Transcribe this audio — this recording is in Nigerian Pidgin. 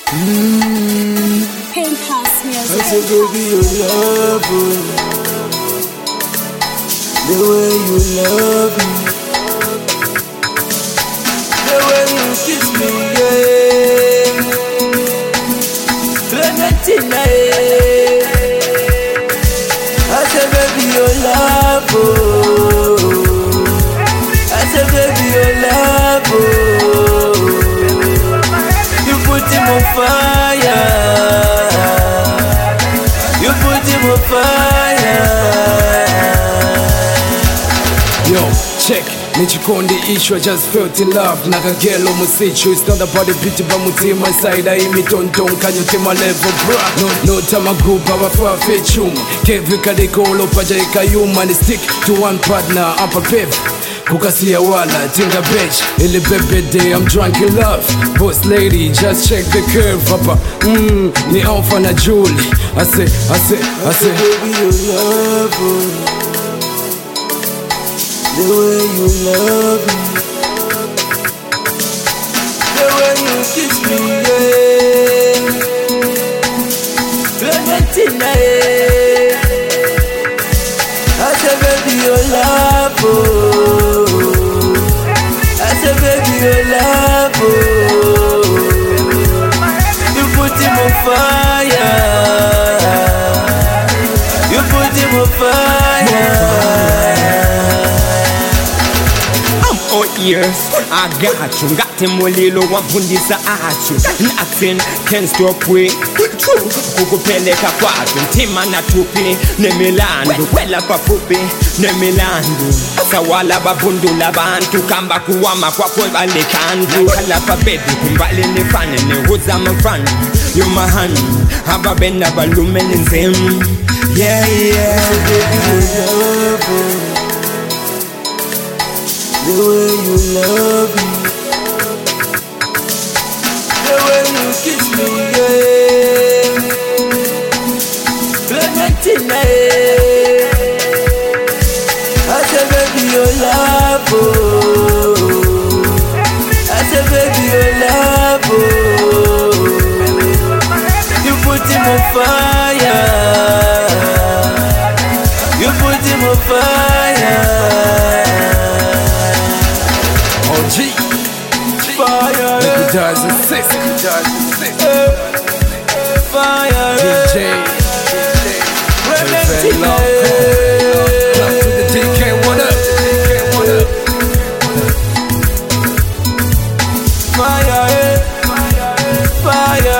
Penthouse music. I said, baby, you love me. The way you love me, the way you kiss me, yeah. Clementina, yeah. I said, baby, you love me. I said, baby, you love me. You put him on fire. You put him on fire. Yo, check. Nichikondi issue, I just felt in love. Nakagelo musichu, it's not about the beauty, but mutima side. I imi tonton, can you take my level, bruh? No time a group, our far fetchum. Kevika de kolo, pajaika human. Stick to one partner, I'm a pep. Kukasia wala, tinga bitch. Ili bebe day, I'm drunk in love. Boss lady, just check the curve, papa. Ni alpha na Julie. I say, baby, you love me. The way you love me, the way you kiss me, yeah. Clementina, yeah. I said, baby, you love me. I said, baby, you love me. You put him on fire. You put him on fire. Years, I got you. Got him a little one fundisa at you. Nothing can stop we. True, kukupeleka kwatu. Ntima na tupi, nemilandu. Wela papupi, nemilandu. Sawala babundula bantu. Kamba kuwama kwa kwebale kandu. Kala pa baby, kumbali ni fani. Ni huza mfani. You my honey. Haba benda balume ni zim. Yeah, yeah. The way you love me, the way you kiss me, yeah. Clementina, yeah. I said, baby, you love me. I said, baby, you love me. You put him on fire. You put him on fire. Fire, Legendarize the six. fire, DJ. Clementina, Clap to the DK, what up? fire, fire.